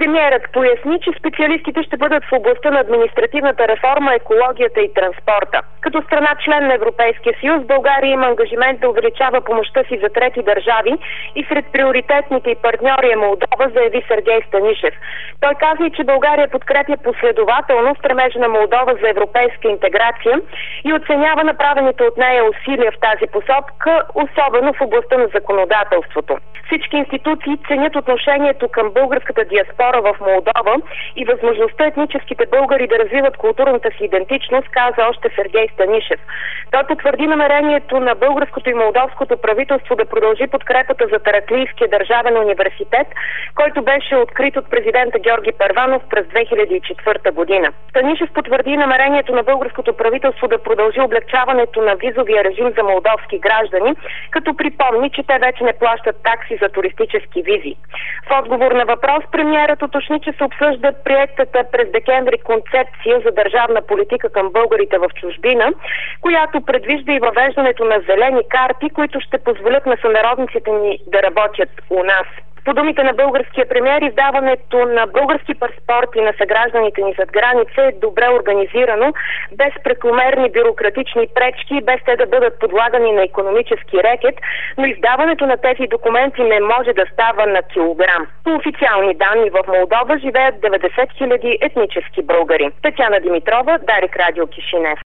Премиерът поясни, че специалистите ще бъдат в областта на административната реформа, екологията и транспорта. Като страна член на Европейския съюз, България има ангажимент да увеличава помощта си за трети държави и сред приоритетните и партньори е Молдова, заяви Сергей Станишев. Той каза, че България подкрепя последователно стремежа на Молдова за европейска интеграция и оценява направените от нея усилия в тази посока, особено в областта на законодателството. Всички институции ценят отношението към българската диаспора в Молдова и възможността етническите българи да развиват културната си идентичност, каза още Сергей Станишев. Той потвърди намерението на българското и молдовското правителство да продължи подкрепата за Тараклийския държавен университет, който беше открит от президента Георги Първанов през 2004 година. Станишев потвърди намерението на българското правителство да продължи облегчаването на визовия режим за молдовски граждани, като припомни, че те вече не плащат такси за туристически визи. В отговор на въпрос премиерът уточни, че се обсъжда приетата през декември концепция за държавна политика към българите в чужбина, която предвижда и въвеждането на зелени карти, които ще позволят на сънародниците ни да работят у нас. По думите на българския премиер, издаването на български паспорти на съгражданите ни зад граница е добре организирано, без прекомерни бюрократични пречки и без те да бъдат подлагани на икономически рекет, но издаването на тези документи не може да става на килограм. По официални данни в Молдова живеят 90 000 етнически българи. Татяна Димитрова, Дарик Радио Кишинев.